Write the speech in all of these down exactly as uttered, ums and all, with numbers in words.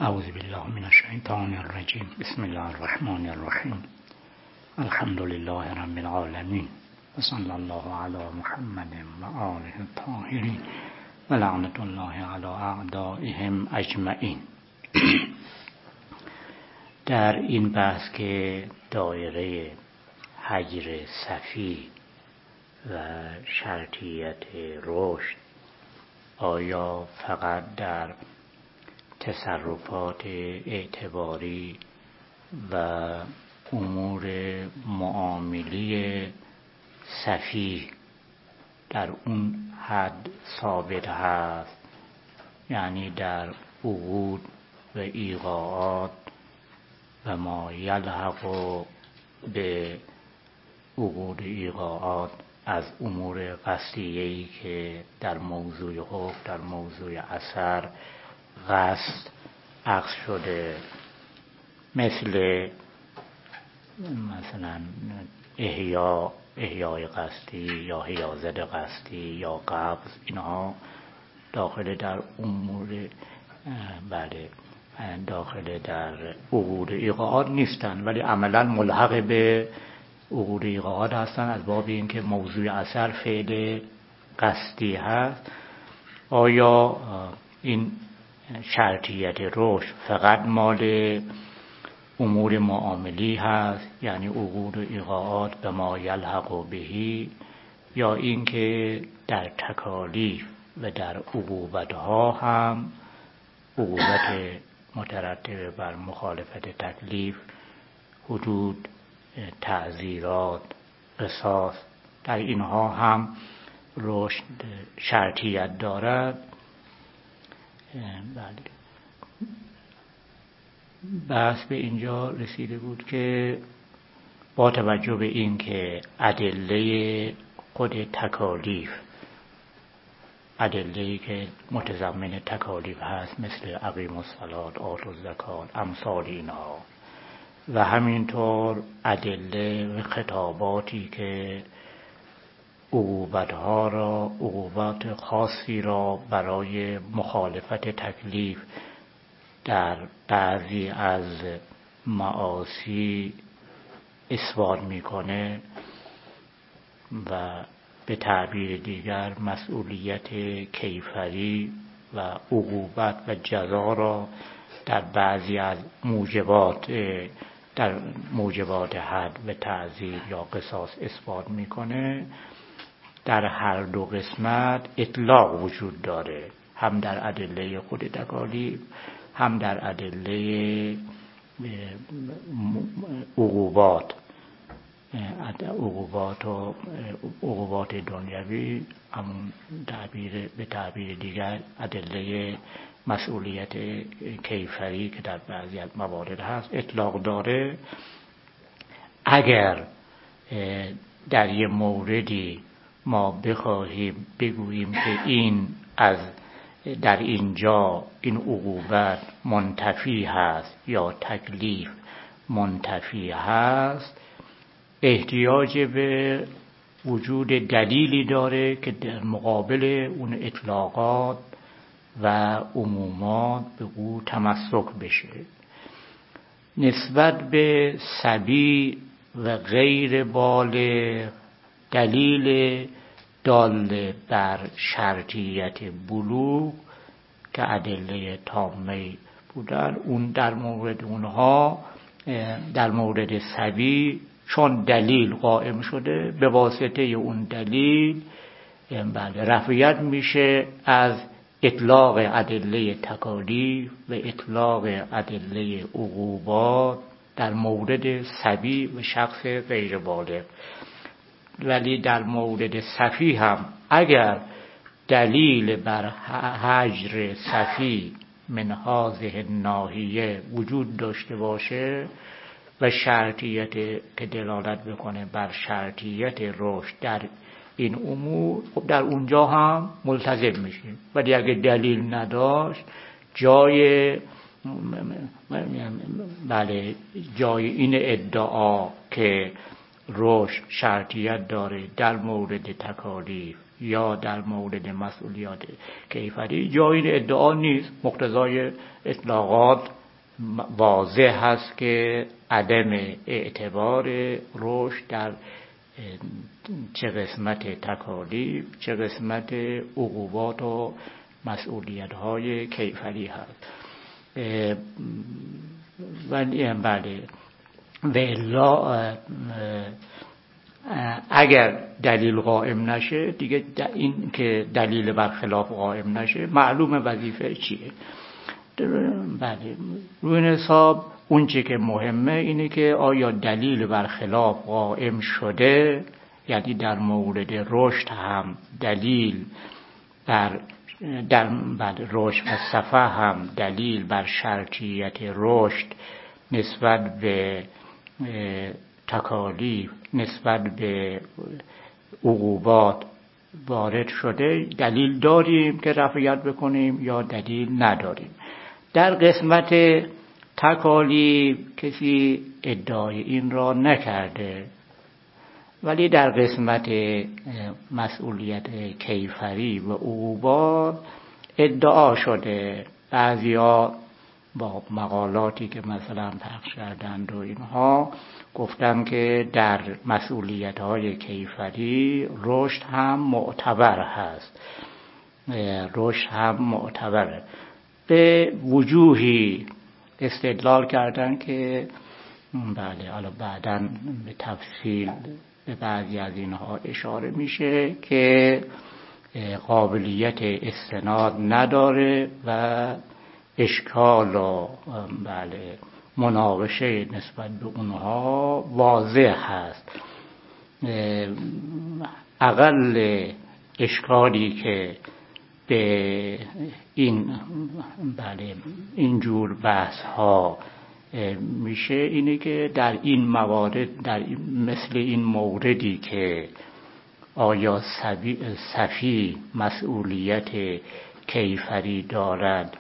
اعوذ بالله من الشیطان الرجیم. بسم الله الرحمن الرحیم. الحمد لله رب العالمین و صلی الله علی محمد و آله الطاهرین و لعنت الله علی اعدائهم اجمعین. در این بحث که دایره هجر صفی و شرطیت رشد آیا فقط در تصرفات اعتباری و امور معاملی صفی در اون حد ثابت هست، یعنی در عقود و ایقاعات و ما یلحق به عقود ایقاعات از امور قصدیه‌ای که در موضوع حکم در موضوع اثر قصد عقد شده، مثل مثلا احیا احیای قصدی یا حیازت قصدی یا قبض، اینها داخل در امور بله داخل در عقود ایقاعات نیستن، ولی عملا ملحق به عقود ایقاعات هستن از باب اینکه موضوع اثر فعل قصدی هست. آیا این شرطیت رشد فقط مال امور معاملی هست، یعنی عقود و ایقاعات به ما یلحق بهی، یا اینکه در تکالیف و در عقوبت‌ها هم عقوبت مترتبه بر مخالفت تکلیف، حدود، تعزیرات، قصاص، در اینها هم رشد شرطیت دارد؟ بله. بحث به اینجا رسیده بود که با توجه به این که ادله خود تکالیف، ادله‌ای که متضمن تکالیف هست مثل اقیموا الصلاة آتوا الزکات، امثال اینها، و همینطور ادله و خطاباتی که عقوبت‌ها را عقوبات خاصی را برای مخالفت تکلیف در بعضی از معاصی اثبات میکنه و به تعبیر دیگر مسئولیت کیفری و عقوبت و جزا را در بعضی از موجبات در موجبات حد و تعزیر یا قصاص اثبات میکنه، در هر دو قسمت اطلاق وجود داره، هم در ادله خود تکالیف هم در ادله عقوبات عقوبات و عقوبات دنیوی، همون تعبیر به تعبیر دیگر ادله مسئولیت کیفری که در بعضی از موارد هست اطلاق داره. اگر در یه موردی ما بخواهیم بگوییم که این از در اینجا این عقوبت منتفی هست یا تکلیف منتفی هست، احتیاج به وجود دلیلی داره که در مقابل اون اطلاقات و عمومات به او تمسک بشه. نسبت به صبی و غیر بالغ دلیل دال بر شرطیت بلوغ که ادله تامه بودن، اون در مورد اونها در مورد صبی چون دلیل قائم شده، به واسطه اون دلیل بله رفعیت میشه از اطلاق ادله تکالیف و اطلاق ادله عقوبات در مورد صبی و شخص غیر بالغ. ولی در مورد صفی هم اگر دلیل بر هجر صفی من هذه الناحیه وجود داشته باشه و شرطیت که دلالت بکنه بر شرطیت رشد در این امور، خب در اونجا هم ملتزم میشیم. ولی اگه دلیل نداشت، جای بله جای این ادعا که رشد شرطیت داره در مورد تکالیف یا در مورد مسئولیات کیفری جای این ادعا نیست. مقتضای اطلاقات واضح هست که عدم اعتبار رشد در چه قسمت تکالیف چه قسمت عقوبات و مسئولیت‌های کیفری هست. ولی بله والا اگر دلیل قائم نشه دیگه این که دلیل برخلاف قائم نشه معلومه وظیفه چیه. بله روی این حساب اون چی که مهمه اینه که آیا دلیل برخلاف قائم شده، یعنی در مورد رشد هم دلیل بر در بعد رشد و صفحه هم دلیل بر شرطیت رشد نسبت به تکالیف نسبت به عقوبات وارد شده، دلیل داریم که رفعیت بکنیم یا دلیل نداریم. در قسمت تکالیف کسی ادعای این را نکرده، ولی در قسمت مسئولیت کیفری و عقوبات ادعا شده. بعضیا با مقالاتی که مثلا پخش کردند و اینها گفتن که در مسئولیت‌های کیفری رشد هم معتبر هست، رشد هم معتبره. به وجوهی استدلال کردن که بله حالا بعداً به تفصیل به بعضی از اینها اشاره میشه که قابلیت استناد نداره و اشکال و بله مناقشه نسبت به اونها واضح هست. اقل اشکالی که به این بله اینجور بحث ها میشه اینه که در این موارد، در مثل این موردی که آیا صفی مسئولیت کیفری دارد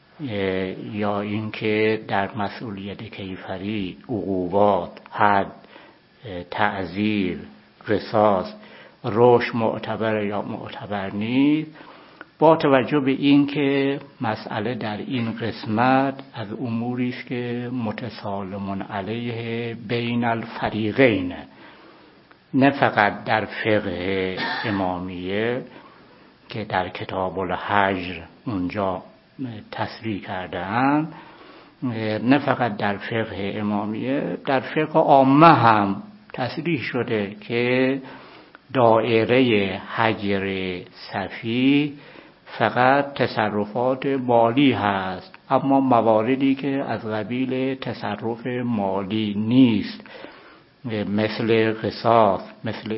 یا اینکه در مسئولیت کیفری عقوبات، حد، تعزیر، قصاص، رشد معتبر یا معتبر نیست، با توجه به این که مسئله در این قسمت از اموری است که متسالم علیه بین الفریقین، نه فقط در فقه امامیه که در کتاب الحجر اونجا تصریح کرده‌اند، نه فقط در فقه امامیه، در فقه عامه هم تصریح شده که دایره حجر صفی فقط تصرفات مالی هست، اما مواردی که از قبیل تصرف مالی نیست مثل قصاص، مثل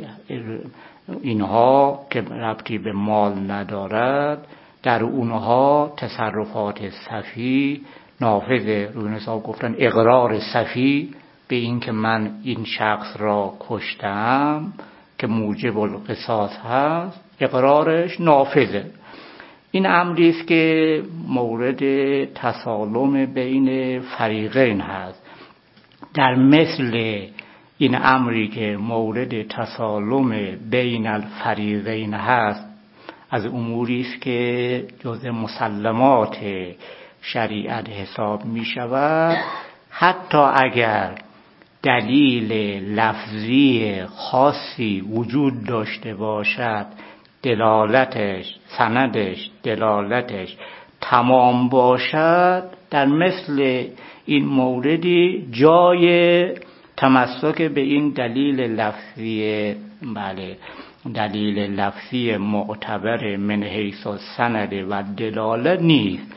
اینها که ربطی به مال ندارد، در اونها تصرفات صفی نافذه. روی حساب گفتن اقرار صفی به این که من این شخص را کشتم که موجب القصاص هست، اقرارش نافذه. این امری است که مورد تسالم بین فریقین هست. در مثل این امری که مورد تسالم بین الفریقین هست از اموری است که جزء مسلمات شریعت حساب می شود، حتی اگر دلیل لفظی خاصی وجود داشته باشد، دلالتش، سندش، دلالتش تمام باشد، در مثل این موردی جای تمسک به این دلیل لفظی بله دلیل لفظی معتبر من حیث السند و دلاله نیست.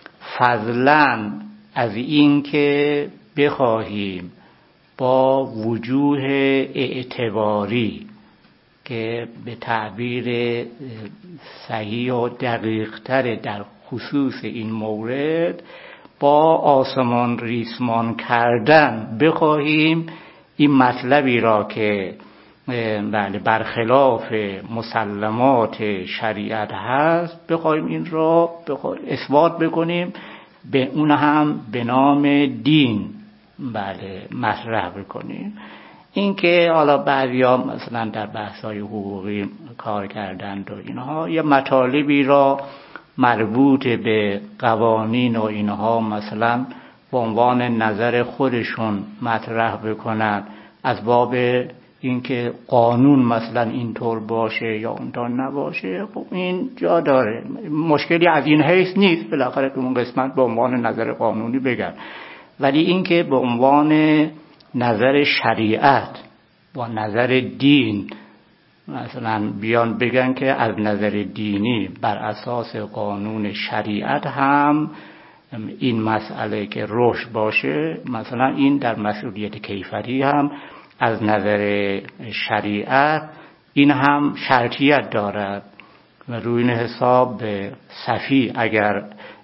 فضلاً از این که بخواهیم با وجوه اعتباری که به تعبیر صحیح و دقیق‌تر در خصوص این مورد با آسمان ریسمان کردن بخواهیم این مطلبی را که بله برخلاف مسلمات شریعت هست بخواهیم این را اثبات بکنیم، به اون هم به نام دین بله مطرح بکنیم. این که حالا بعضیا مثلا در بحث‌های حقوقی کار کردند و اینها یه مطالبی را مربوط به قوانین و اینها مثلا به عنوان نظر خودشون مطرح بکنن از باب اینکه قانون مثلا اینطور باشه یا اونطور نباشه، خب این جا داره، مشکلی از این حیث نیست، بالاخره تو اون قسمت به عنوان نظر قانونی بگن. ولی اینکه به عنوان نظر شریعت با نظر دین مثلا بیان بگن که از نظر دینی بر اساس قانون شریعت هم این مسئله که رشد باشه، مثلا این در مسئولیت کیفری هم از نظر شریعت این هم شرطیت دارد و روی این حساب صفی اگر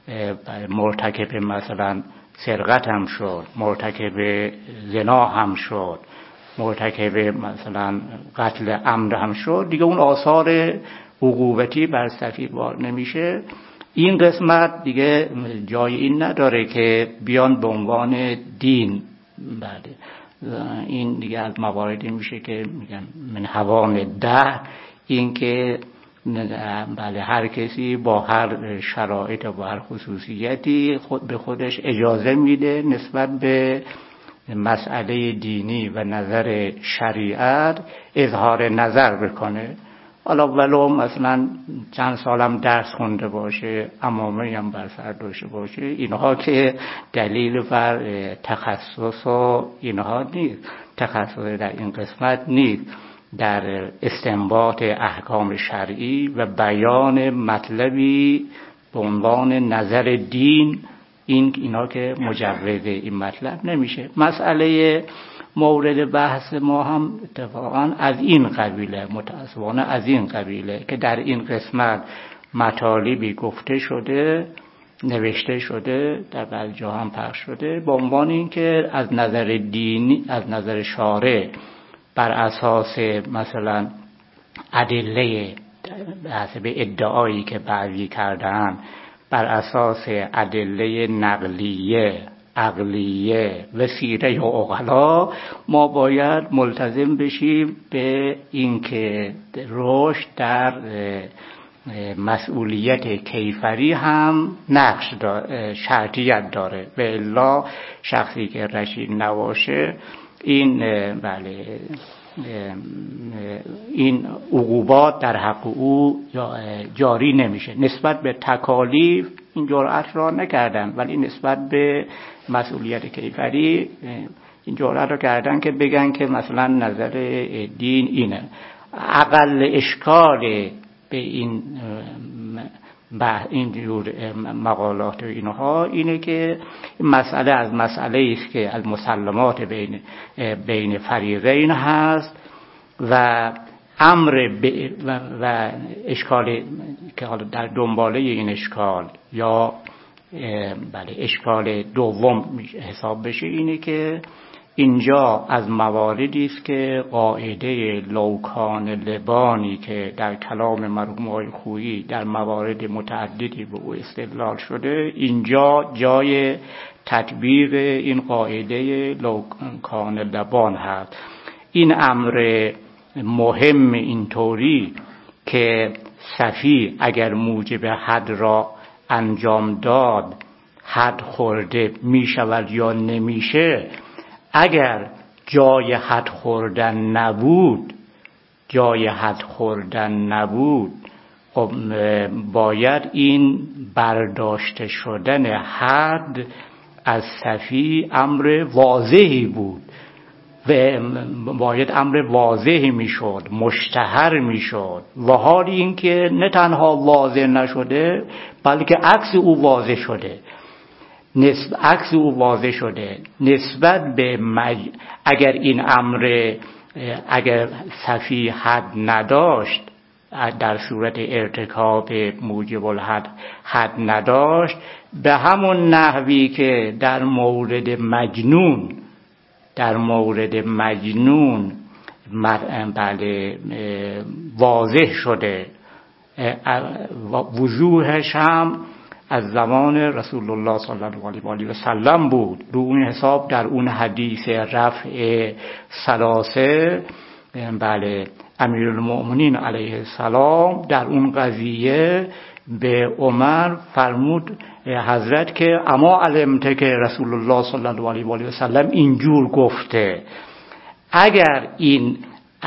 مرتکب مثلا سرقت هم شد، مرتکب زنا هم شد، مرتکب مثلا قتل عمد هم شد، دیگه اون آثار عقوبتی بر صفی بار نمیشه. این قسمت دیگه جای این نداره که بیان به عنوان دین، بله این دیگه از مواردی میشه که میگن من حوام ده، این که بله هر کسی با هر شرایط و با هر خصوصیتی خود به خودش اجازه میده نسبت به مسئله دینی و نظر شریعت اظهار نظر بکنه، حالا ولو مثلا چند سالم درس خونده باشه، عمامه هم بر سر داشته باشه، اینها که دلیل بر تخصص و اینها نیست، تخصص در این قسمت نیست، در استنباط احکام شرعی و بیان مطلبی به عنوان نظر دین، این اینا که مجوز این مطلب نمیشه. مسئله مورد بحث ما هم اتفاقا از این قبیله، متأسفانه از این قبیله که در این قسمت مطالبی گفته شده، نوشته شده، در بعضی جا هم پخش شده به عنوان این که از نظر دینی، از نظر شارع بر اساس مثلا ادله، حسب ادعایی که بعضی کردن، بر اساس ادله نقلیه، عقلیه و سیره و عقلا، ما باید ملتزم بشیم به اینکه رشد در مسئولیت کیفری هم نقش داره، شرطیت داره، به الا شخصی که رشید نباشه این بله این عقوبات در حق او جاری نمیشه. نسبت به تکالیف این جرأت را نکردن، ولی نسبت به مسئولیت کیفری این جرأت را کردن که بگن که مثلا نظر دین اینه. اقل اشکال به این این جور مقالات و اینها اینه که مسئله از مسئله است که از مسلمات بین بین فریقین هست و امر و, و اشکال که حالا در دنباله این اشکال یا بله اشکال دوم حساب بشه اینه که اینجا از مواردی است که قاعده لوکان لبانی که در کلام مرحوم آقای خویی در موارد متعددی به او استدلال شده، اینجا جای تطبیق این قاعده لوکان لبان هست. این امر مهم اینطوری که صفی اگر موجب حد را انجام داد حد خورده می شود یا نمیشه، اگر جای حد خوردن نبود جای حد خوردن نبود خب باید این برداشته شدن حد از صفی امر واضحی بود و باید امر واضحی میشد، مشتهر میشد، و حال این که نه تنها واضح نشده بلکه عکس او واضح شده، نسبت عکس او واضح شده نسبت به مج... اگر این امر اگر صفی حد نداشت، در صورت ارتکاب موجب الحد حد نداشت، به همون نحوی که در مورد مجنون در مورد مجنون بله واضح شده، وضوحش هم از زمان رسول الله صلی الله علیه و آله و سلم بود. رو اون حساب در اون حدیث رفع ثلاثه بله امیرالمؤمنین علیه السلام در اون قضیه به عمر فرمود حضرت که اما علمته که رسول الله صلی الله علیه و آله و سلم اینجور گفته. اگر این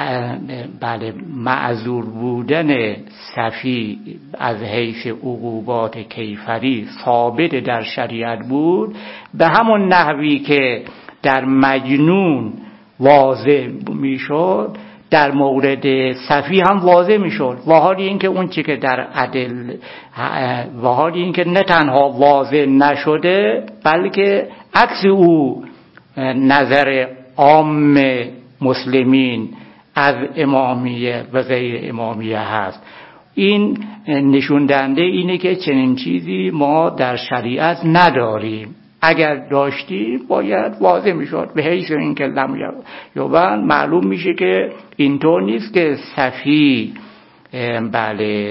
بله معذور بودن صفی از حیث عقوبات کیفری ثابت در شریعت بود، به همون نحوی که در مجنون واضح میشد در مورد صفی هم واضح میشد. و حالی اینکه اون چی که در عدل و حالی اینکه نه تنها واضح نشده بلکه عکس او نظر عام مسلمین از امامیه و غیر امامیه هست. این نشون دهنده اینه که چنین چیزی ما در شریعت نداریم. اگر داشتیم باید واضح میشد. به حیث اینکه لم یبن معلوم میشه که اینطور نیست که صفی بله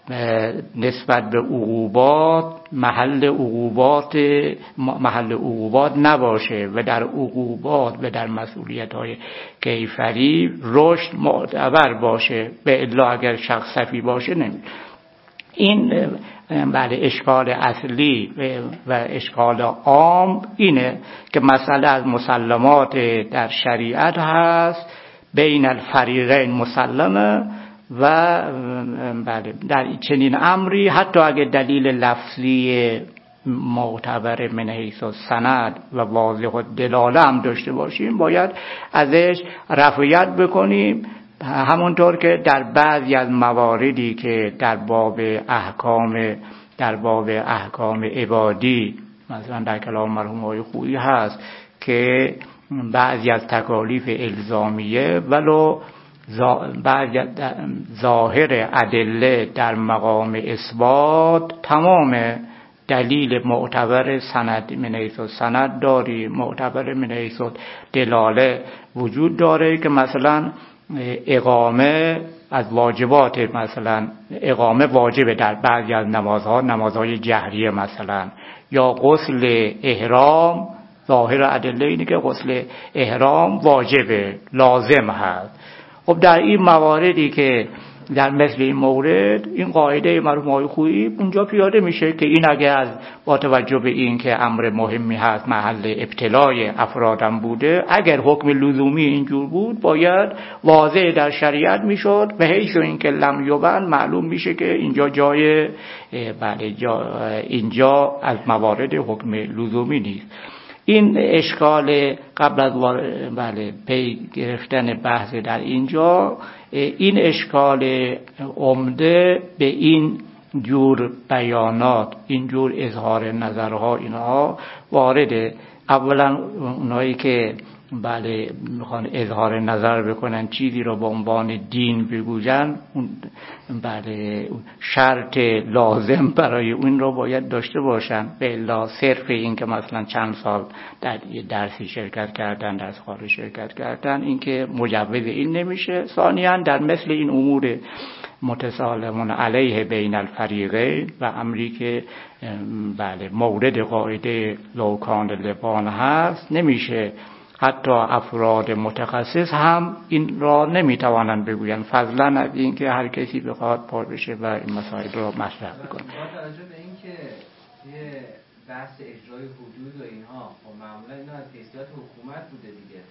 نسبت به عقوبات محل عقوبات محل عقوبات نباشه و در عقوبات و در مسئولیت‌های کیفری رشد معتبر باشه. به الا اگر شخص صفی باشه نمی این بله اشکال اصلی و اشکال عام اینه که مسئله از مسلمات در شریعت هست، بین الفریقین مسلمه و بله در چنین امری حتی اگه دلیل لفظی معتبر من حیث السند و واضح الدلاله هم داشته باشیم باید ازش رفعیت بکنیم. همونطور که در بعضی از مواردی که در باب احکام در باب احکام عبادی مثلا در کلام مرحوم آقای خویی هست که بعضی از تکالیف الزامیه ولو بعضی ظاهر ادله در مقام اثبات تمام دلیل معتبر سند من حیث سند داری، معتبر من حیث دلاله وجود داره که مثلا اقامه از واجبات، مثلا اقامه واجبه در بعضی از نمازها، نمازهای جهریه مثلا، یا غسل احرام ظاهر ادله اینه که غسل احرام واجبه لازم هست. خب در این مواردی که در مثل این مورد این قاعده مرحوم آقای خویی اونجا پیاده میشه که این اگه از با توجه به این که امر مهمی هست محل ابتلای افرادم بوده، اگر حکم لزومی اینجور بود باید واضح در شریعت میشد و حیث اینکه لم یبن معلوم میشه که اینجا جای بله جا اینجا از موارد حکم لزومی نیست. این اشکال قبل از بله پی گرفتن بحث در اینجا، این اشکال عمده به این جور بیانات، این جور اظهار نظرها اینها وارده. اولا اونایی که بله میخوان اظهار نظر بکنن چیزی رو به عنوان دین بگوین، اون بله شرط لازم برای اون رو باید داشته باشن. به الا صرف این که مثلا چند سال در درسی شرکت کردن، درس خارج شرکت کردن، این که مجوز این نمیشه. ثانیاً در مثل این امور متسالمون علیه بین الفریقین و امری که بله مورد قاعده لوکان لبان هست، نمیشه حتی افراد متخصص هم این را نمیتوانند بگویند، فضلا از این که هر کسی بخواد پا بشه و این مسائل را مطرح بکنه. با توجه به این که یه بحث اجرای حدود و اینها و معمولا اینا از حیثیت حکومت بوده دیگه،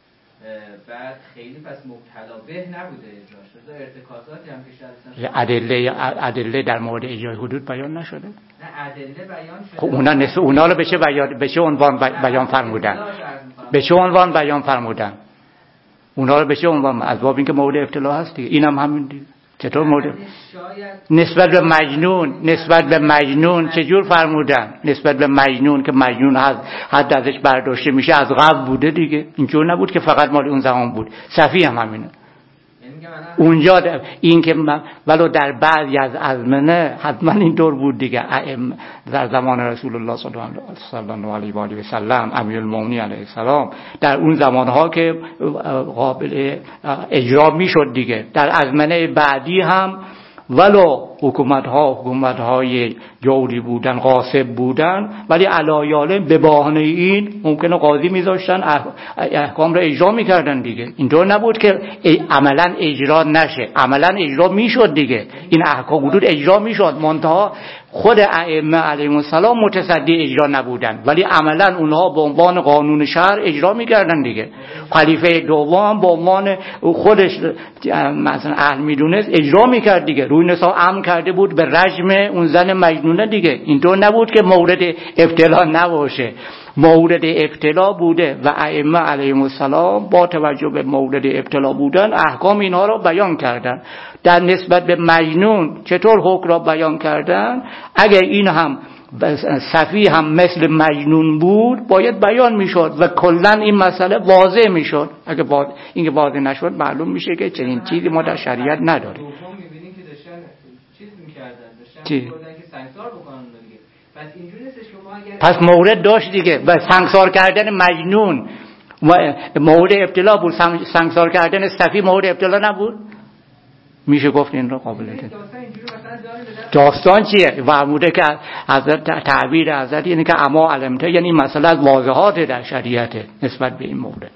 بعد خیلی پس مبتلا به نبوده اجرا شده، ارتکازاتی هم که شرط ادله ادله در مورد اجرای حدود بیان نشده؟ نه ادله بیان شده. خب اونا نصف اونا رو به چه بیان به چه عنوان بیان فرمودن؟ به چه عنوان بیان فرمودن؟ اونا رو به چه عنوان؟ از باب اینکه مورد ابتلا هست دیگه. اینم همین دیگه. چطور مورد نسبت به مجنون نسبت به مجنون چجور فرمودن؟ نسبت به مجنون که مجنون حد حد ازش برداشته میشه از قبل بوده دیگه، اینجور نبود که فقط مال اون زمان بود. صفی هم همینه. اونجا این که ولو در بعضی از ازمنه حتما اینطور بود دیگه. در زمان رسول الله صلی الله علیه و آله و سلم امیرالمومنین علیه السلام در اون زمانها که قابل اجرا میشد دیگه، در ازمنه بعدی هم ولو حکومت ها حکومت های جوری بودن، غاصب بودن، ولی علایالم به بهانه این ممکنه قاضی میذاشتن احکام را اجرا میکردن دیگه. اینطور نبود که عملا اجرا نشه، عملا اجرا میشد دیگه. این احکام حدود اجرا میشد، منتها خود ائمه علیهم السلام متصدی اجرا نبودن، ولی عملا اونها به عنوان قانون شهر اجرا میکردن دیگه. خلیفه دوم به عنوان خودش مثلا اهل میدونست اجرا میکرد دیگه. روی نساء امر کرده بود به رجم اون زن مجنونه دیگه. اینطور نبود که مورد ابتلا نباشه، مورد ابتلا بوده و ائمه علیهم السلام با توجه به مورد ابتلا بودن احکام اینها را بیان کردن. در نسبت به مجنون چطور حکم را بیان کردن؟ اگر این هم صفی هم مثل مجنون بود باید بیان میشد و کلا این مسئله واضح میشد. اگه واضح اینکه واضح نشد معلوم میشه که چنین چیزی ما در شریعت نداریم. می‌بینیم که داشتن چیز می‌کردن، داشتن چی؟ می‌گفتن که سنگسار بکنن دیگه. پس اینجوری نیست شما اگر پس مورد داشت دیگه. و سنگسار کردن مجنون و مورد ابتلا بود، سنگسار کردن صفی مورد ابتلا نبود. میشه گفت این را قابل دید. داستان چیه؟ فرموده که حضرت تعبیر حضرت اینه که اما علمته، یعنی مثلا از واضحات در شریعت نسبت به این مورد.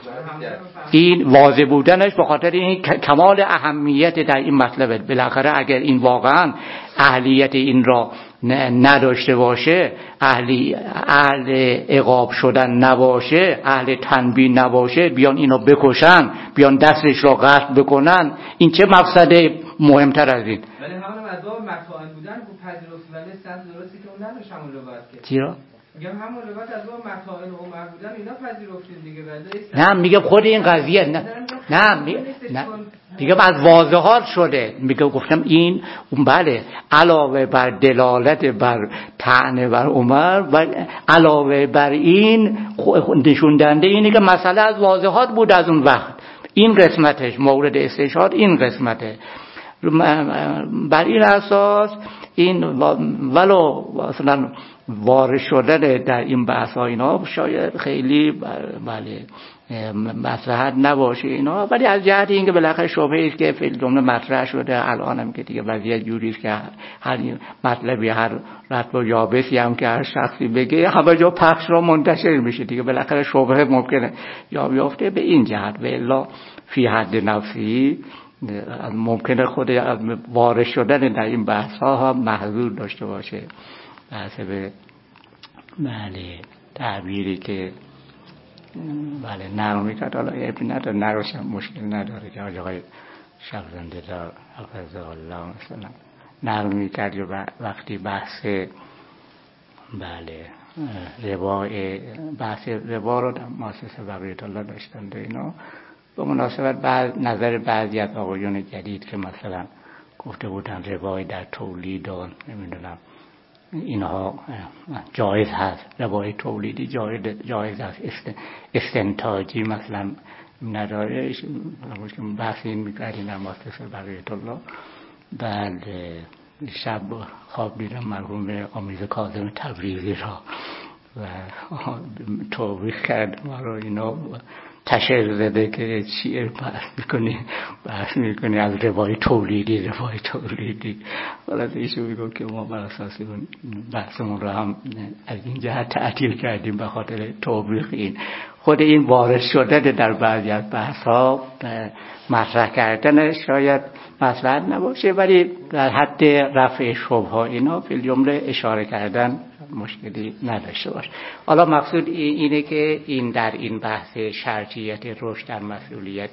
این واضح بودنش به خاطر این کمال اهمیت در این مطلب. بالاخره اگر این واقعا اهلیت این را نداشته باشه، اهلی اهل عقاب شدن نباشه، اهل تنبیه نباشه، بیان اینو بکشن، بیان دستش را قطع بکنن، این چه مقصد مهمتر از این؟ ولی همون از باب مطاعن بودن کو پذیرفت ولی سند درستی که اون نداشت همون روایت که چرا؟ میگم همون روایت از باب مطاعن و عمر بودن اینا پذیرفتین دیگه. ولی نه میگم خود این قضیه نه نه نه میگم از واضحات شده. میگم گفتم این اون بله علاوه بر دلالت بر طعنه بر عمر و علاوه بر این نشون دهنده اینه که مسئله از واضحات بود از اون وقت. این قسمتش مورد استشهاد این قسمته. بر این اساس این ولو مثلا وارد شدن در این بحث ها اینا شاید خیلی بله مصلحت نباشه اینا، ولی از جهت اینکه بالاخره شبهه است که فعل جمله مطرح شده الانم که دیگه وضعیت جوری است که هر مطلبی هر رتب و یابسی هم که هر شخصی بگه همه جا پخش را منتشر میشه دیگه. بالاخره شبهه ممکنه یا بیافته به این جهت، و الا فی حد نفسی ممکنه خود از وارد شدن در این بحث ها هم محظور داشته باشه. بحث به بله تعبیری که بله نرمی کرد، حالا ابی نداره نروشم مشکل نداره که آقای شبزنده دار حفظه الله مثلا نرمی کرد و وقتی بحث بله ربا بحث ربا رو در مؤسسه بقیت الله داشتند و اینا به مناسبت بعض نظر بعضی از آقایون جدید که مثلا گفته بودن روای در تولید و نمیدونم اینها جایز هست، روای تولیدی جایز جایز هست، استنتاجی مثلا نداره. بحث این میکردیم در مؤسسه بقیت الله. بعد شب خواب دیدم مرحوم آمیز کاظم تبریزی را و توبیخ کرد ما رو اینا تشر زده که چیه بحث میکنی بحث میکنی از روای تولیدی روای تولیدی ولی ایشون میگو که ما بر اساس اون بحثمون رو هم از این جهت تعطیل کردیم به خاطر توبیخ. این خود این وارد شدن در بعضی از بحث ها مطرح کردن شاید مصلحت نباشه، ولی در حد رفع شبهه اینا فی الجمله اشاره کردن مشکلی نداشته باشه. حالا مقصود اینه که این در این بحث شرطیت رشد در مسئولیت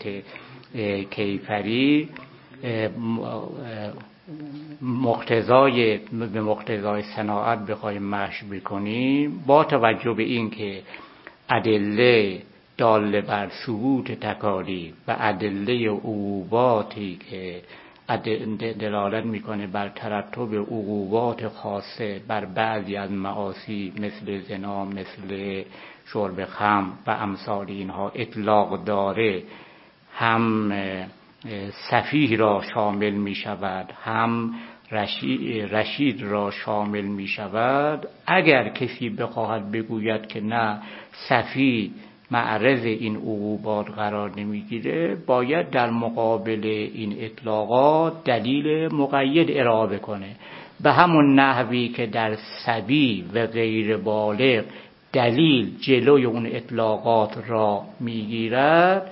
کیفری مقتضای به مقتضای صناعت بخوایم مشی بکنیم، با توجه به این که ادله داله بر ثبوت تکالیف و ادله عقوباتی که دلالت میکنه بر ترتب عقوبات خاصه بر بعضی از معاصی مثل زنا، مثل شرب خمر و امثال اینها اطلاق داره، هم سفیه را شامل می شود هم رشید, رشید را شامل می شود. اگر کسی بخواهد بگوید که نه سفیه معرض این عقوبات قرار نمیگیره، باید در مقابل این اطلاقات دلیل مقید ارائه کنه، به همون نحوی که در صبی و غیر بالغ دلیل جلوی اون اطلاقات را میگیرد.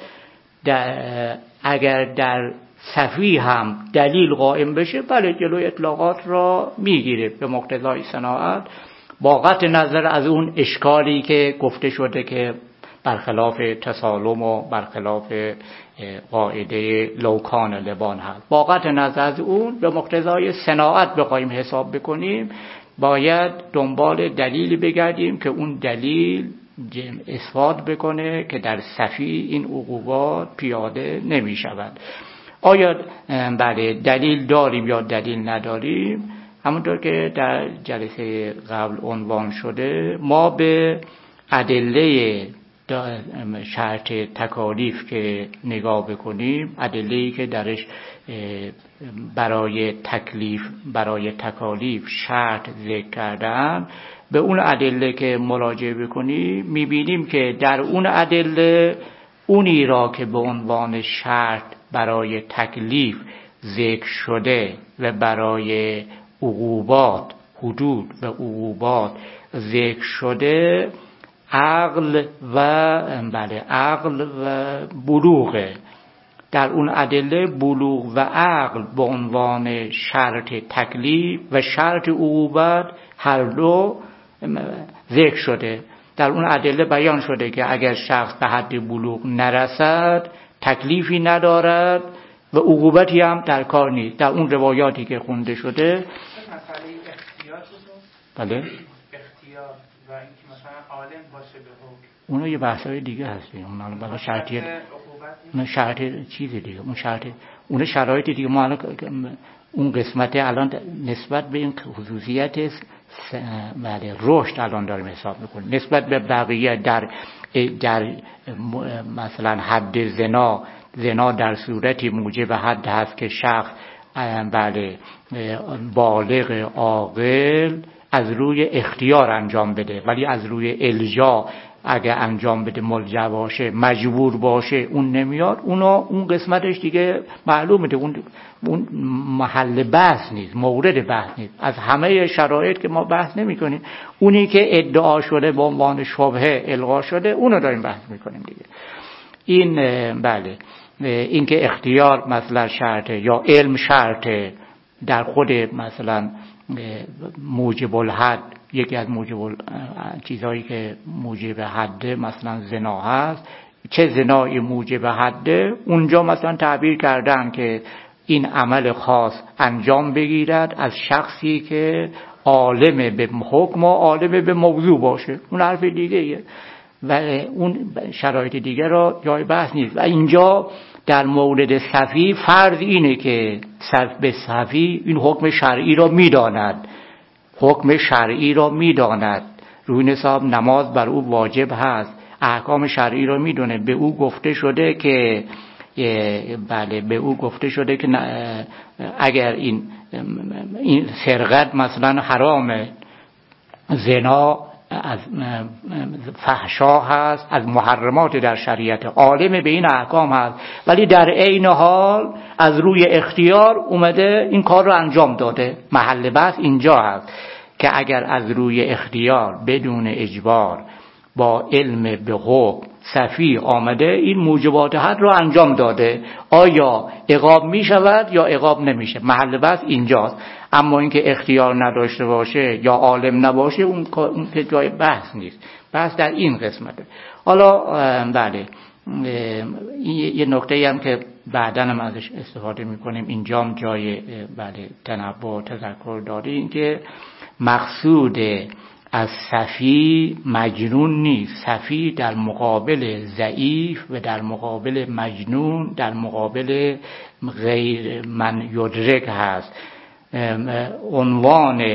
اگر در صفی هم دلیل قائم بشه، بله جلوی اطلاقات را میگیره به مقتضای صناعت، با قطع نظر از اون اشکالی که گفته شده که برخلاف تسالم و برخلاف قاعده لوکان لبان هست. با قطع نظر از اون به مقتضای صناعت بخوایم حساب بکنیم، باید دنبال دلیلی بگردیم که اون دلیل اثبات بکنه که در صفی این عقوبات پیاده نمی شود. آیا بله دلیل داریم یا دلیل نداریم؟ همونطور که در جلسه قبل عنوان شده، ما به ادله شرط تکالیف که نگاه بکنیم، ادله‌ای که درش برای تکلیف برای تکالیف شرط ذکر کردن، به اون ادله که مراجعه بکنیم میبینیم که در اون ادله اونی را که به عنوان شرط برای تکلیف ذکر شده و برای عقوبات حدود و عقوبات ذکر شده، عقل و بله عقل و بلوغه. در اون ادله بلوغ و عقل به عنوان شرط تکلیف و شرط عقوبت هر دو ذکر شده. در اون ادله بیان شده که اگر شخص به حد بلوغ نرسد تکلیفی ندارد و عقوبتی هم در کار نیست. در اون روایاتی که خونده شده مسئله اختیار بود. بله اختیار و اینکه مثلا عالم باشه به حکم، اونو یه بحثای دیگه هست. اون برای شرطیت اون شرط چیز دیگه، اون شرط اون شرایط دیگه. ما الان اون قسمت الان نسبت به این خصوصیت بله رشد الان داریم حساب میکنیم نسبت به بقیه. در در مثلا حد زنا، زنا در صورتی موجب حد هست که شخص بله بالغ عاقل از روی اختیار انجام بده، ولی از روی الجا اگه انجام بده ملجا باشه مجبور باشه اون نمیاد. اونا اون قسمتش دیگه معلومه، اون اون محل بحث نیست، مورد بحث نیست. از همه شرایط که ما بحث نمی کنیم، اونی که ادعا شده به عنوان شبهه الغا شده اونو داریم بحث میکنیم دیگه. این بله این که اختیار مثلا شرطه یا علم شرطه در خود مثلا موجب الحد، یکی از موجب چیزهایی که موجب حد مثلا زنا هست، چه زنایی موجب حده، اونجا مثلا تعبیر کردن که این عمل خاص انجام بگیرد از شخصی که عالم به حکم و عالم به موضوع باشه. اون حرف دیگه ایه و اون شرایط دیگه را جای بحث نیست. و اینجا در مورد صفی فرض اینه که صف به صفی این حکم شرعی را میداند، حکم شرعی را میداند، روی نصاب نماز بر او واجب هست، احکام شرعی را میدونه. به او گفته شده که بله به او گفته شده که اگر این این سرقت مثلا حرامه، زنا از فحشا هست، از محرمات در شریعت، عالم به این احکام هست، ولی در عین حال از روی اختیار اومده این کار رو انجام داده. محل بحث اینجا هست که اگر از روی اختیار بدون اجبار با علم به حکم صفی آمده این موجبات حد رو انجام داده، آیا عقاب می شود یا عقاب نمیشه؟ محل بحث اینجاست. اما اینکه اختیار نداشته باشه یا عالم نباشه اون اون که جای بحث نیست. بحث در این قسمته. حالا بله یه نکته هم که بعداً هم ازش استفاده میکنیم، اینجام جای بله تنبه تذکر داره، این که مقصود از صفی مجنون نیست. صفی در مقابل ضعیف و در مقابل مجنون، در مقابل غیر من یدرک هست. عنوان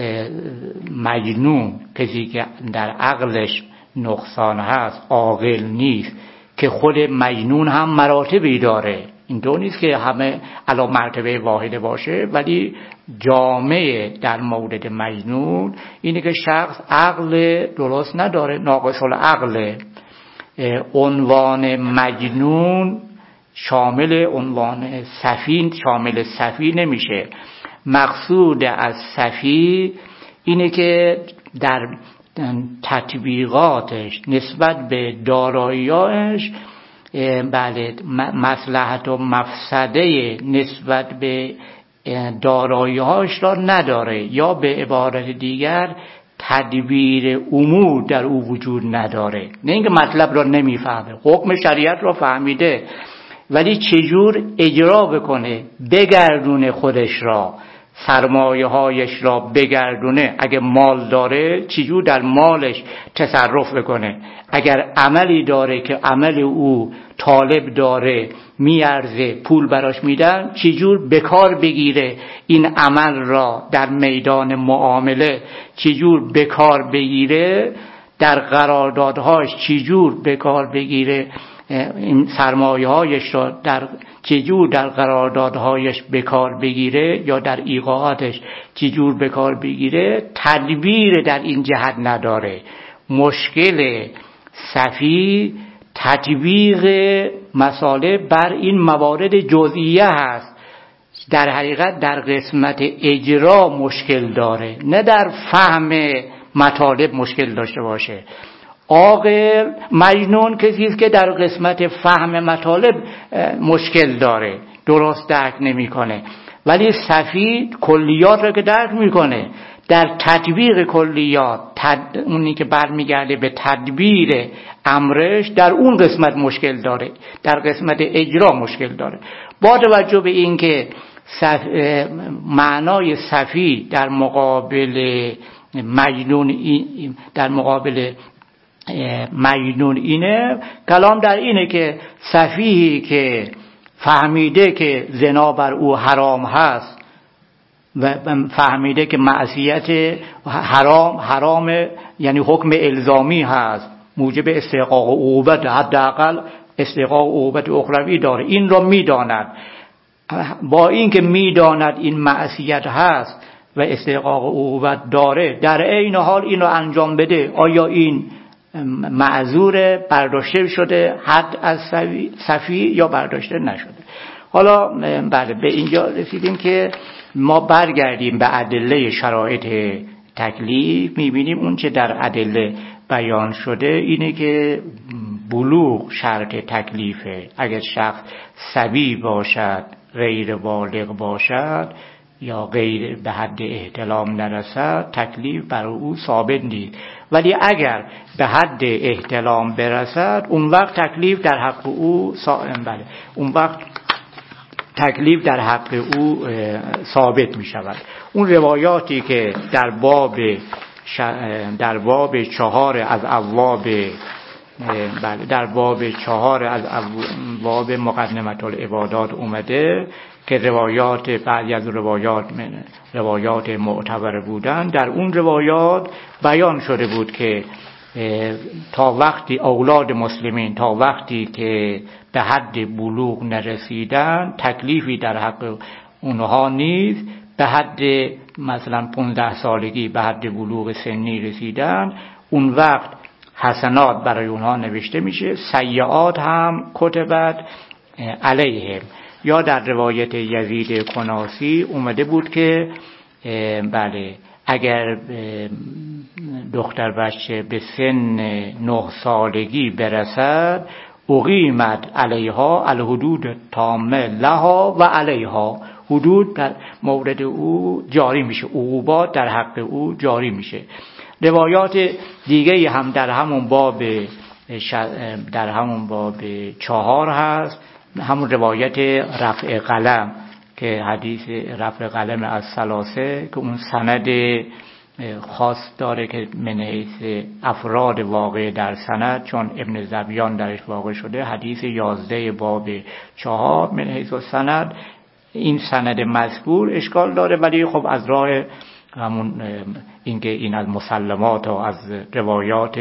مجنون کسی که در عقلش نقصان هست، عاقل نیست، که خود مجنون هم مراتبی داره. این دو نیست که همه علا مرتبه واحده باشه، ولی جامعه در مورد مجنون اینه که شخص عقل درست نداره، ناقص العقله. عنوان مجنون شامل عنوان صفی شامل صفی نمیشه. مقصود از صفی اینه که در تطبیقاتش نسبت به دارایی‌هاش بله مصلحت و مفسده نسبت به دارایی‌هاش را نداره، یا به عبارت دیگر تدبیر امور در او وجود نداره. نه اینکه مطلب را نمیفهمه، حکم شریعت را فهمیده ولی چجور اجرا بکنه، بگردونه خودش را، سرمایه هایش را بگردونه. اگه مال داره چجور در مالش تصرف بکنه، اگر عملی داره که عمل او طالب داره میارزه پول براش میدن چجور بکار بگیره این عمل را در میدان معامله، چجور بکار بگیره در قراردادهاش، چجور بکار بگیره این سرمایه هایش را در چجور در قراردادهایش بکار بگیره یا در ایقاعاتش چجور بکار بگیره، تدبیر در این جهت نداره. مشکل صفی تطبیق مسائل بر این موارد جزئیه هست، در حقیقت در قسمت اجرا مشکل داره، نه در فهم مطالب مشکل داشته باشه. عاقل مجنون کسی است که در قسمت فهم مطالب مشکل داره، درست درک نمیکنه، ولی صفی کلیات را که درک میکنه، در تطبیق کلیات تد... اونی که برمیگرده به تدبیر امرش در اون قسمت مشکل داره، در قسمت اجرا مشکل داره. با توجه به این که صف... معنای صفی در مقابل مجنون این... در مقابل مجنون اینه، کلام در اینه که صفیحی که فهمیده که زنا بر او حرام هست و فهمیده که معصیت حرام حرام یعنی حکم الزامی هست، موجب استحقاق عقوبت، حداقل استحقاق عقوبت اخروی داره، این را میداند. با این که میداند این معصیت هست و استحقاق عقوبت داره، در عین حال این را انجام بده، آیا این معذور برداشته شده حد از صفی یا برداشته نشده؟ حالا بله به اینجا رسیدیم که ما برگردیم به ادله شرایط تکلیف. میبینیم اون چه در ادله بیان شده اینه که بلوغ شرط تکلیفه. اگر شخص صبی باشد، غیر بالغ باشد یا غیر به حد احتلام نرسد، تکلیف بر او ثابت نیست. ولی اگر به حد احتلام برسد، اون وقت تکلیف در حق او صائم بله اون وقت تکلیف در حق او ثابت می شود. اون روایاتی که در باب در باب چهار از ابواب بله در باب چهار از ابواب مقدمه العبادات اومده که روایات بعضی از روایات روایات معتبر بودن، در اون روایات بیان شده بود که تا وقتی اولاد مسلمین تا وقتی که به حد بلوغ نرسیدن تکلیفی در حق اونها نیست. به حد مثلا پانزده سالگی به حد بلوغ سنی رسیدن، اون وقت حسنات برای اونها نوشته میشه، سیئات هم کتبت علیهم. یا در روایت یزید کناسی اومده بود که بله اگر دختر بچه به سن نه سالگی برسد، اقیمت علیها الحدود تامه لها و علیها، حدود در مورد او جاری میشه، عقوبات در حق او جاری میشه. روایات دیگه هم در همون باب در همون باب چهار هست، همون روایت رفع قلم که حدیث رفع قلم از ثلاثه که اون سند خاص داره که من حیث افراد واقع در سند، چون ابن زبیان درش واقع شده، حدیث یازده باب چهار من حیث سند، این سند مذکور اشکال داره، ولی خب از راه همون اینکه این از مسلمات و از روایات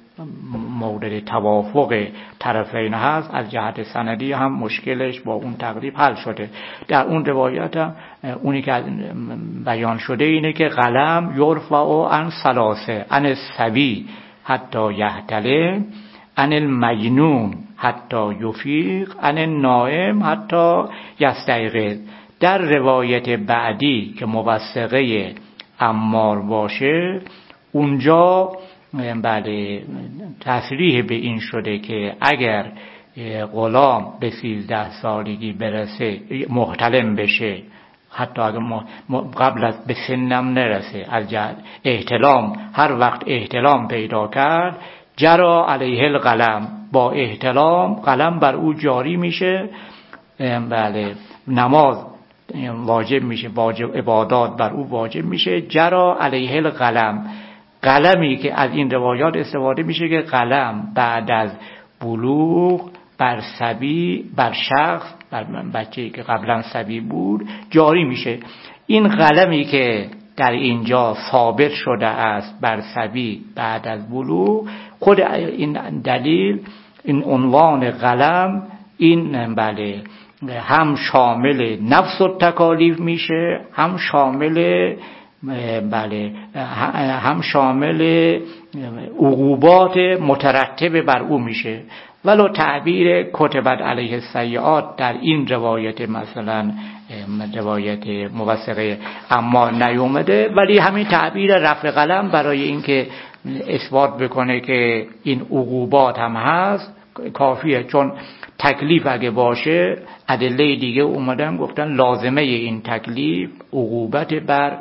مورد توافق طرفین هست، از جهت سندی هم مشکلش با اون تقریب حل شده. در اون روایت هم اونی که بیان شده اینه که قلم یرفع عن ثلاثه عن الصبی حتی یحتلم عن المجنون حتی یفیق عن النائم حتی یستیقظ. در روایت بعدی که موثقه عمار باشه اونجا بله تصریح به این شده که اگر غلام به سیزده سالگی برسه محتلم بشه، حتی اگر قبل از به سنم نرسه، از احتلام هر وقت احتلام پیدا کرد جرا علیه القلم، با احتلام قلم بر او جاری میشه، بله نماز واجب میشه، واجب عبادات بر او واجب میشه. جرا علیه القلم، قلمی که از این روایات استفاده میشه که قلم بعد از بلوغ بر صبی، بر شخص، بر بچه‌ای که قبلا صبی بود جاری میشه. این قلمی که در اینجا ثابت شده است بر صبی بعد از بلوغ، خود این دلیل، این عنوان قلم، این بله هم شامل نفس و تکالیف میشه، هم شامل بله هم شامل عقوبات مترتب بر او میشه. ولو تعبیر کتبت علیه السیئات در این روایت، مثلا روایت موثقه اما نیومده، ولی همین تعبیر رفع قلم برای اینکه اثبات بکنه که این عقوبات هم هست کافیه. چون تکلیف اگه باشه، ادله دیگه اومدن گفتن لازمه این تکلیف عقوبت بر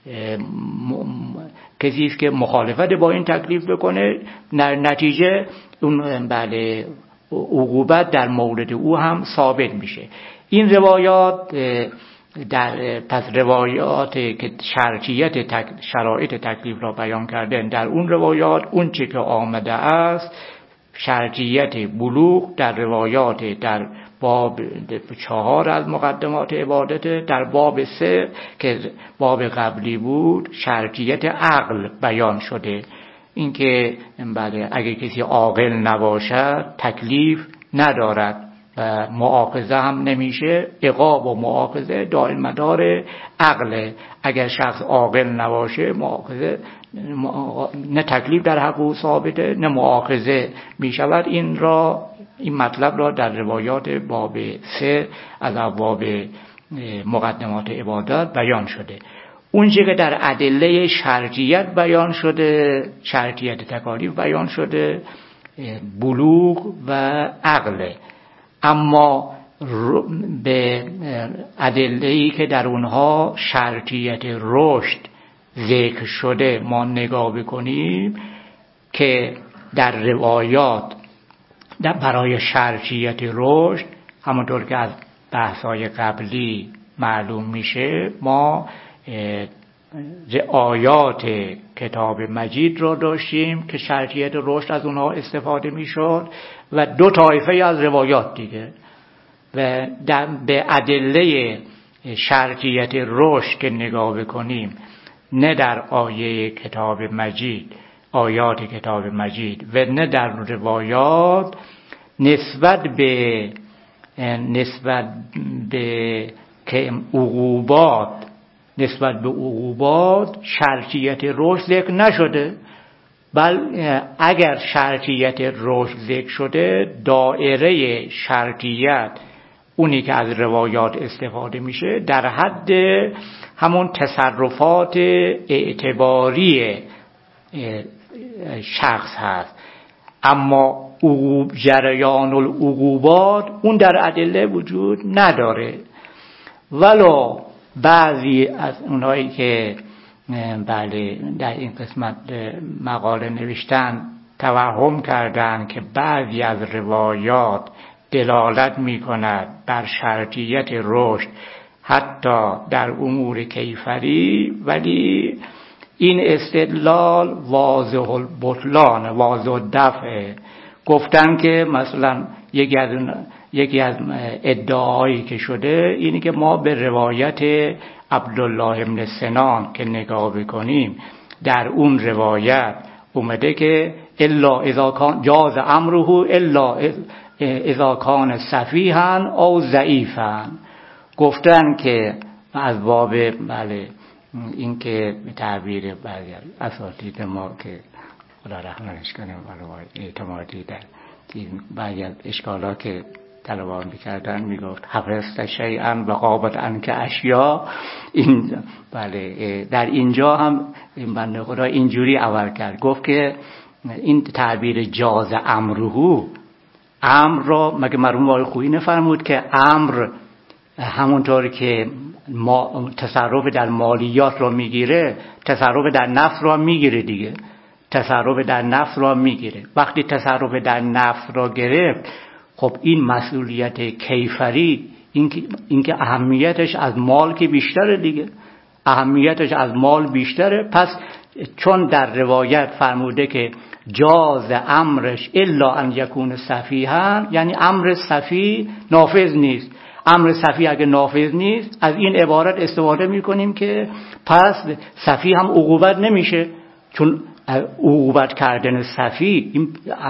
کسی است که مخالفت با این تکلیف بکنه، نتیجه اون بله عقوبت در مورد او هم ثابت میشه. این روایات در پس روایات که شرطیت تک شرایط تکلیف را بیان کردن، در اون روایات اون چه که آمده است شرطیت بلوغ در روایات در باب چهار از مقدمات عبادت، در باب سه که باب قبلی بود شرطیت عقل بیان شده. اینکه بله اگه کسی عاقل نباشد تکلیف ندارد و مؤاخذه هم نمیشه، عقاب و مؤاخذه دائم مدار عقل. اگر شخص عاقل نباشه مؤاخذه نه تکلیف در حق او ثابته نه مؤاخذه میشود. این را این مطلب را در روایات باب سه از ابواب مقدمات عبادات بیان شده. اونچه که در ادله شرطیت بیان شده، شرطیت تکالیف بیان شده، بلوغ و عقل. اما به ادله‌ای که در اونها شرطیت رشد ذکر شده ما نگاه بکنیم که در روایات در برای شرطیت رشد، همونطور که از بحث‌های قبلی معلوم میشه، ما آیات کتاب مجید را داشتیم که شرطیت رشد از اونها استفاده میشد و دو طایفه از روایات دیگه. و در به ادله شرطیت رشد که نگاه بکنیم، نه در آیه کتاب مجید، آیات کتاب مجید و نه در روایات، نسبت به نسبت به که عقوبات نسبت به عقوبات شرطیت رشد ذکر نشده. بل اگر شرطیت رشد ذکر شده، دایره شرطیت اونی که از روایات استفاده میشه در حد همون تصرفات اعتباری شخص هست. اما عقوب جریان العقوبات اون در ادله وجود نداره. ولو بعضی از اونایی که بله در این قسمت مقاله نوشتن توهم کردن که بعضی از روایات دلالت می کند بر شرطیت رشد حتی در امور کیفری، ولی این استدلال واضح البطلان، واضح الدفع. گفتن که مثلا یکی از یکی از ادعاهایی که شده اینه که ما به روایت عبدالله ابن سنان که نگاه بکنیم، در اون روایت اومده که الا اذا کان جاز امره الا اذا کان سفیها او ضعیفا. گفتن که از باب بله این که تعبیر بعضی اساتید ما که خدا رحمتش کنه، اعتمادی در بعضی از اشکالات که طلبان میکردن میگفت حفظت شیئا و غابت عنک اشیا. این بله در اینجا هم این بنده خدا اینجوری عمل کرد، گفت که این تعبیر جاز امرهو، امر را مگه مرحوم آقای خویی نفرمود که امر همونطور که ما تصرف در مالیات را میگیره تصرف در نفس را میگیره دیگه، تصرف در نفس را میگیره. وقتی تصرف در نفس را گرفت، خب این مسئولیت کیفری، این که, این که اهمیتش از مال که بیشتره دیگه، اهمیتش از مال بیشتره. پس چون در روایت فرموده که جاز امرش الا ان یکون سفیها، یعنی امر سفی نافذ نیست. امر سفی اگه نافذ نیست، از این عبارت استفاده میکنیم که پس سفی هم عقوبت نمیشه، چون عقوبت کردن سفی این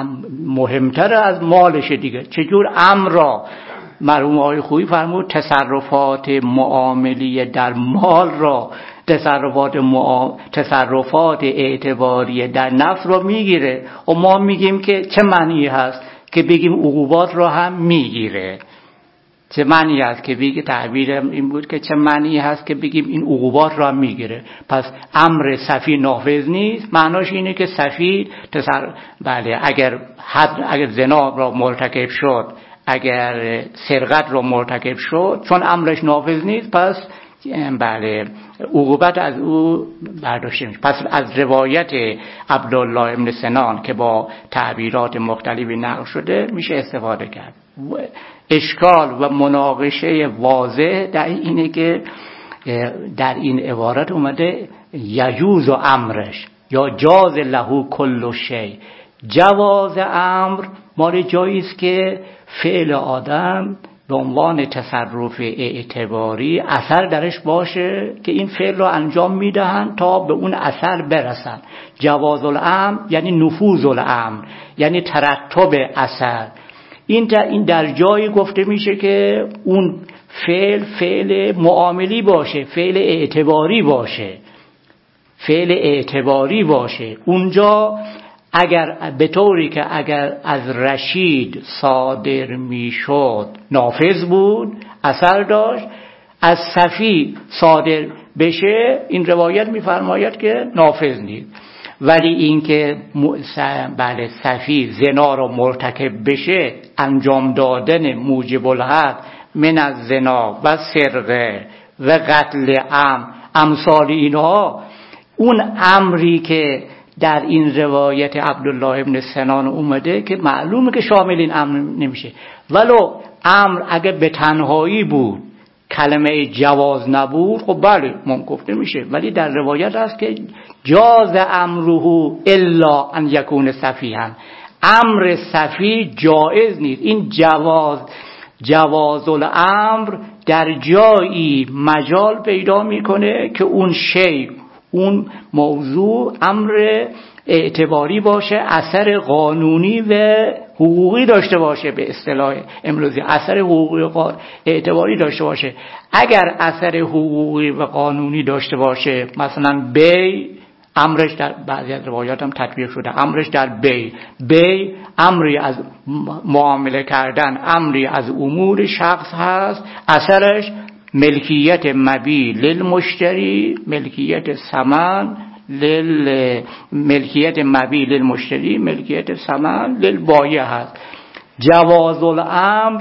مهمتر از مالشه دیگه. چجور امر را مرحوم آقای خویی فرمود تصرفات معاملی در مال را تصرفات معام... تصرفات اعتباری در نفس را میگیره. و ما میگیم که چه معنی هست که بگیم عقوبات را هم میگیره؟ چه معنی هست که بگیم، تعبیرم این بود که چه معنی هست که بگیم این عقوبات را میگیره؟ پس امر سفی نافذ نیست، معناش اینه که سفی تصر... بله اگر حد اگر زنا را مرتکب شد، اگر سرقت را مرتکب شد، چون امرش نافذ نیست پس بله عقوبت از او برداشته میشه. پس از روایت عبدالله ابن سنان که با تعبیرات مختلفی نقل شده میشه استفاده کرد. اشکال و مناقشه واضح در اینه که در این عبارت اومده یجوز و امرش یا جاز له کل شی. جواز امر مال جایی است که فعل آدم به عنوان تصرف اعتباری اثر درش باشه که این فعل رو انجام میدهن تا به اون اثر برسن. جواز الامر یعنی نفوذ الامر، یعنی ترتب اثر. این در این در جایی گفته میشه که اون فعل فعل معاملی باشه، فعل اعتباری باشه، فعل اعتباری باشه. اونجا اگر به طوری که اگر از رشید صادر میشد نافذ بود، اثر داشت، از صفی صادر بشه این روایت میفرماید که نافذ نیست. ولی این که بله صفی زنا رو مرتکب بشه، انجام دادن موجب الحد من از زنا و سرقه و قتل عمد امثال اینها، اون امری که در این روایت عبدالله ابن سنان اومده که معلومه که شامل این امر نمیشه. ولو امر اگه به تنهایی بود، کلمه جواز نبود، خب بله من گفته میشه. ولی در روایت هست که جاز امره الا ان یکون سفیها، امر سفی جایز نیست. این جواز جواز الامر در جایی مجال پیدا میکنه که اون شی، اون موضوع امر اعتباری باشه، اثر قانونی و حقوقی داشته باشه، به اصطلاح امروزی اثر حقوقی اعتباری داشته باشه. اگر اثر حقوقی و قانونی داشته باشه، مثلا بی امرش در بعضی از روایات هم تطبیق شده، امرش در بی بی امری از معامله کردن، امری از امور شخص هست، اثرش ملکیت مبی للمشتری، ملکیت ثمن لل ملکیت مبی للمشتری، ملکیت ثمن للبایع هست. جواز الامر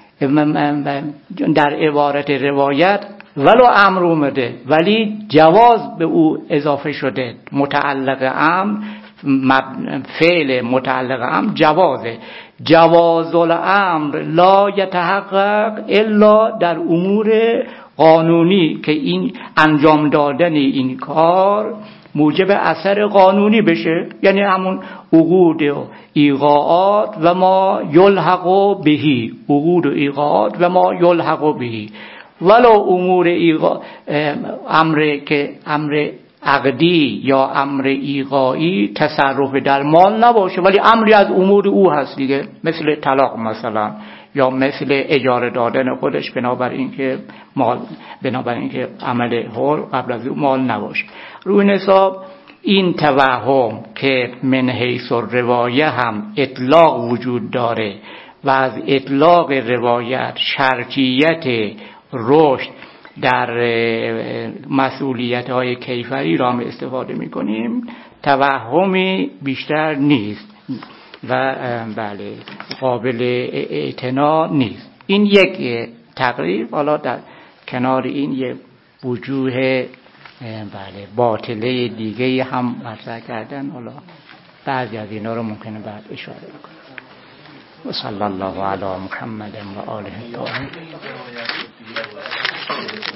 در عبارت روایت ولو امر اومده ولی جواز به او اضافه شده، متعلق امر فعل متعلق امر جوازه. جواز الامر لا یتحقق الا در امور قانونی که این انجام دادن این کار موجب اثر قانونی بشه، یعنی همون عقود و ایقاعات و ما یلحق بهی، عقود و ایقاعات و ما یلحق بهی. ولو امور ایقا امر که امر عقدی یا امر ایقاعی تصرف در مال نباشه ولی امری از امور او هست دیگه، مثل طلاق مثلا، یا مثل اجاره دادن خودش، بنابر اینکه مال، بنابر اینکه عمل حر قبل از او مال نباشه. روی حساب این توهم که من حیث الروایه هم اطلاق وجود داره و از اطلاق روایت شرطیت رشد در مسئولیت های کیفری را استفاده میکنیم، توهمی بیشتر نیست و بله قابل اعتنا نیست. این یک تقریر. حالا در کنار این یک وجوه بله باطله دیگه هم مطرح کردن، حالا بعضی از اینا رو ممکنه بعد اشاره بکنم. و صلی الله علی محمد و آله الطاهرین.